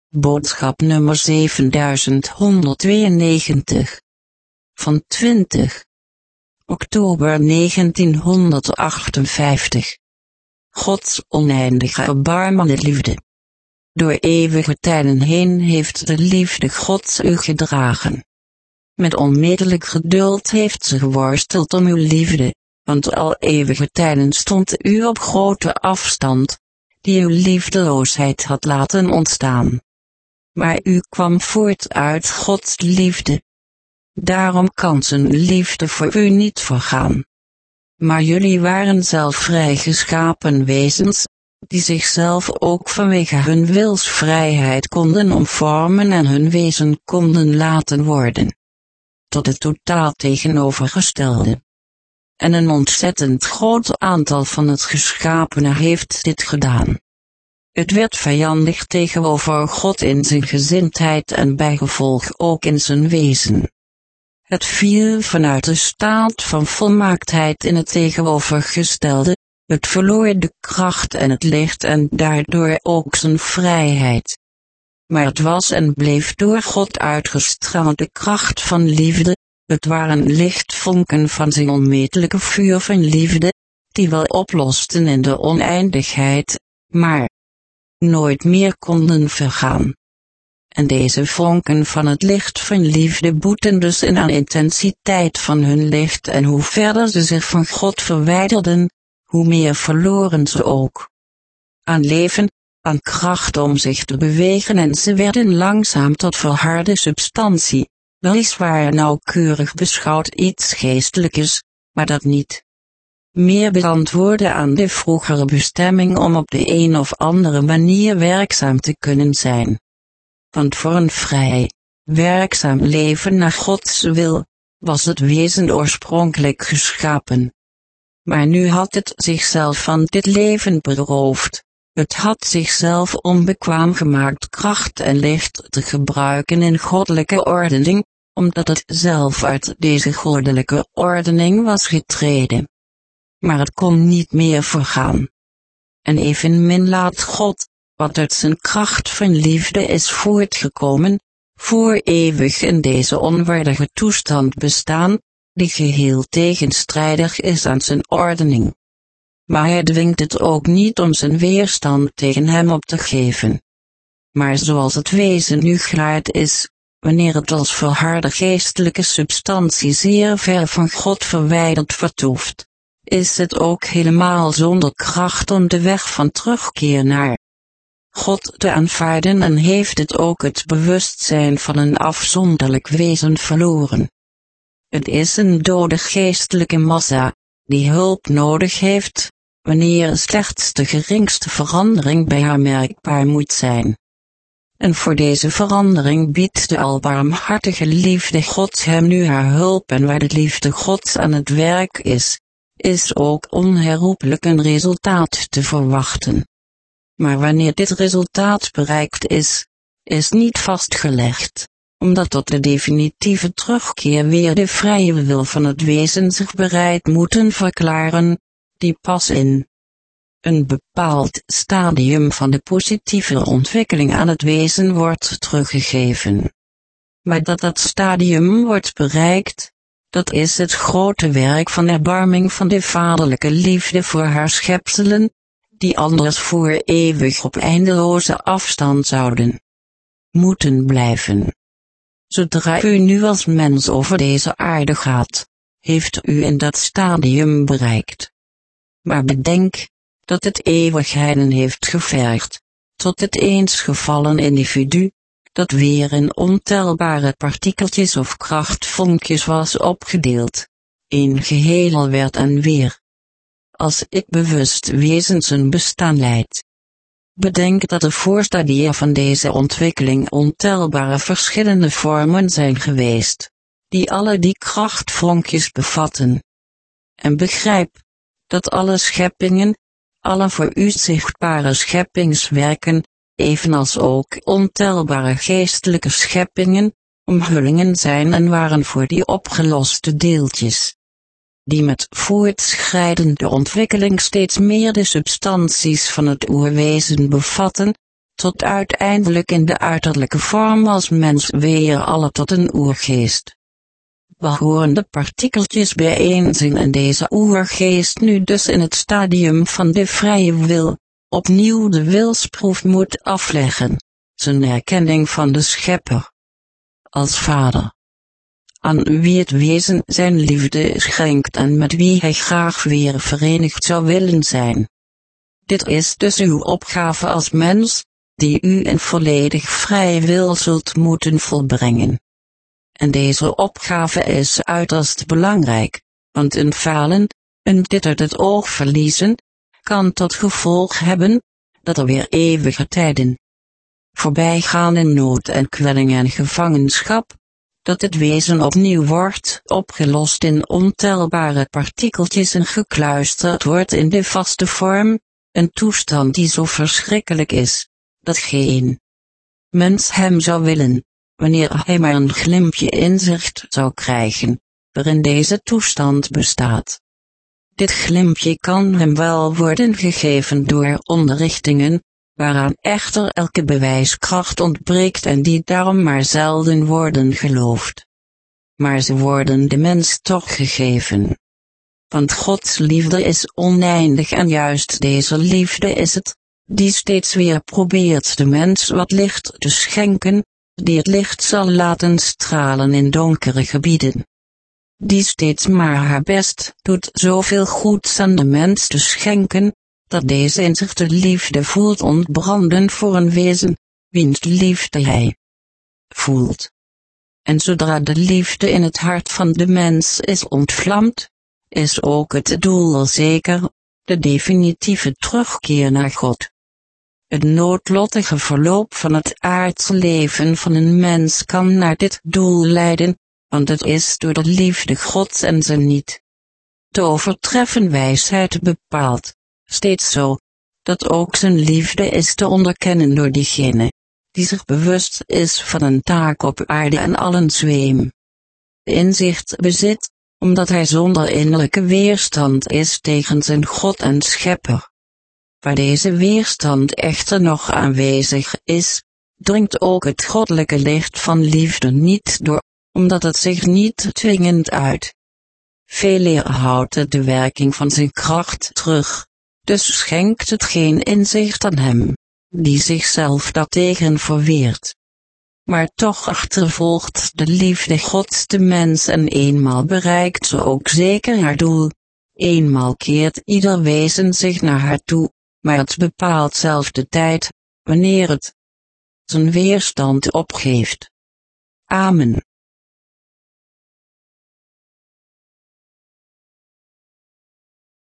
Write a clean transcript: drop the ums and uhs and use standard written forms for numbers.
Boodschap nummer 7192. Van 20 oktober 1958. Gods oneindige erbarmende liefde. Door eeuwige tijden heen heeft de liefde Gods u gedragen. Met onmetelijk geduld heeft ze geworsteld om uw liefde, want al eeuwige tijden stond u op grote afstand, die uw liefdeloosheid had laten ontstaan. Maar u kwam voort uit Gods liefde. Daarom kan zijn liefde voor u niet vergaan. Maar jullie waren zelf vrijgeschapen wezens, die zichzelf ook vanwege hun wilsvrijheid konden omvormen en hun wezen konden laten worden. Tot het totaal tegenovergestelde. En een ontzettend groot aantal van het geschapene heeft dit gedaan. Het werd vijandig tegenover God in zijn gezindheid en bijgevolg ook in zijn wezen. Het viel vanuit de staat van volmaaktheid in het tegenovergestelde, het verloor de kracht en het licht en daardoor ook zijn vrijheid. Maar het was en bleef door God uitgestraalde kracht van liefde, het waren lichtvonken van zijn onmetelijke vuur van liefde, die wel oplosten in de oneindigheid, maar nooit meer konden vergaan. En deze vonken van het licht van liefde boeten dus in aan intensiteit van hun licht en hoe verder ze zich van God verwijderden, hoe meer verloren ze ook. Aan leven, aan kracht om zich te bewegen en ze werden langzaam tot verharde substantie, weliswaar nauwkeurig beschouwd iets geestelijks, maar dat niet meer beantwoordde aan de vroegere bestemming om op de een of andere manier werkzaam te kunnen zijn. Want voor een vrij, werkzaam leven naar Gods wil, was het wezen oorspronkelijk geschapen. Maar nu had het zichzelf van dit leven beroofd. Het had zichzelf onbekwaam gemaakt kracht en licht te gebruiken in goddelijke ordening, omdat het zelf uit deze goddelijke ordening was getreden. Maar het kon niet meer vergaan. En evenmin laat God, wat uit zijn kracht van liefde is voortgekomen, voor eeuwig in deze onwaardige toestand bestaan, die geheel tegenstrijdig is aan zijn ordening. Maar hij dwingt het ook niet om zijn weerstand tegen hem op te geven. Maar zoals het wezen nu geleid is, wanneer het als verharde geestelijke substantie zeer ver van God verwijderd vertoeft, is het ook helemaal zonder kracht om de weg van terugkeer naar God te aanvaarden en heeft het ook het bewustzijn van een afzonderlijk wezen verloren. Het is een dode geestelijke massa, die hulp nodig heeft, wanneer slechts de geringste verandering bij haar merkbaar moet zijn. En voor deze verandering biedt de albarmhartige liefde Gods hem nu haar hulp en waar de liefde Gods aan het werk is ook onherroepelijk een resultaat te verwachten. Maar wanneer dit resultaat bereikt is niet vastgelegd, omdat tot de definitieve terugkeer weer de vrije wil van het wezen zich bereid moeten verklaren, die pas in een bepaald stadium van de positieve ontwikkeling aan het wezen wordt teruggegeven. Maar dat stadium wordt bereikt, dat is het grote werk van erbarming van de vaderlijke liefde voor haar schepselen, die anders voor eeuwig op eindeloze afstand zouden moeten blijven. Zodra u nu als mens over deze aarde gaat, heeft u in dat stadium bereikt. Maar bedenk, dat het eeuwigheden heeft gevergd, tot het eens gevallen individu, dat weer in ontelbare partikeltjes of krachtvonkjes was opgedeeld, een geheel werd en weer als ik bewust wezen zijn bestaan leidt. Bedenk dat de voorstadia van deze ontwikkeling ontelbare verschillende vormen zijn geweest, die alle die krachtvonkjes bevatten. En begrijp, dat alle scheppingen, alle voor u zichtbare scheppingswerken, evenals ook ontelbare geestelijke scheppingen, omhullingen zijn en waren voor die opgeloste deeltjes, die met voortschrijdende ontwikkeling steeds meer de substanties van het oerwezen bevatten, tot uiteindelijk in de uiterlijke vorm als mens weer alle tot een oergeest behorende partikeltjes bijeen zijn en deze oergeest nu dus in het stadium van de vrije wil, opnieuw de wilsproef moet afleggen, zijn erkenning van de Schepper als Vader, aan wie het wezen zijn liefde schenkt en met wie hij graag weer verenigd zou willen zijn. Dit is dus uw opgave als mens, die u in volledig vrije wil zult moeten volbrengen. En deze opgave is uiterst belangrijk, want een falen, een dit uit het oog verliezen, kan tot gevolg hebben, dat er weer eeuwige tijden voorbij gaan in nood en kwelling en gevangenschap, dat het wezen opnieuw wordt opgelost in ontelbare partikeltjes en gekluisterd wordt in de vaste vorm, een toestand die zo verschrikkelijk is, dat geen mens hem zou willen, wanneer hij maar een glimpje inzicht zou krijgen, waarin deze toestand bestaat. Dit glimpje kan hem wel worden gegeven door onderrichtingen, waaraan echter elke bewijskracht ontbreekt en die daarom maar zelden worden geloofd. Maar ze worden de mens toch gegeven. Want Gods liefde is oneindig en juist deze liefde is het, die steeds weer probeert de mens wat licht te schenken, die het licht zal laten stralen in donkere gebieden. Die steeds maar haar best doet zoveel goeds aan de mens te schenken, dat deze in zich de liefde voelt ontbranden voor een wezen, wiens liefde hij voelt. En zodra de liefde in het hart van de mens is ontvlamd, is ook het doel al zeker, de definitieve terugkeer naar God. Het noodlottige verloop van het aardse leven van een mens kan naar dit doel leiden, want het is door de liefde Gods en zijn niet te overtreffen wijsheid bepaald, steeds zo, dat ook zijn liefde is te onderkennen door diegene, die zich bewust is van een taak op aarde en allen zweem inzicht bezit, omdat hij zonder innerlijke weerstand is tegen zijn God en Schepper. Waar deze weerstand echter nog aanwezig is, dringt ook het goddelijke licht van liefde niet door, omdat het zich niet dwingend uit. Veeleer houdt het de werking van zijn kracht terug, dus schenkt het geen inzicht aan hem, die zichzelf daartegen verweert. Maar toch achtervolgt de liefde Gods de mens en eenmaal bereikt ze ook zeker haar doel. Eenmaal keert ieder wezen zich naar haar toe, maar het bepaalt zelf de tijd, wanneer het zijn weerstand opgeeft. Amen.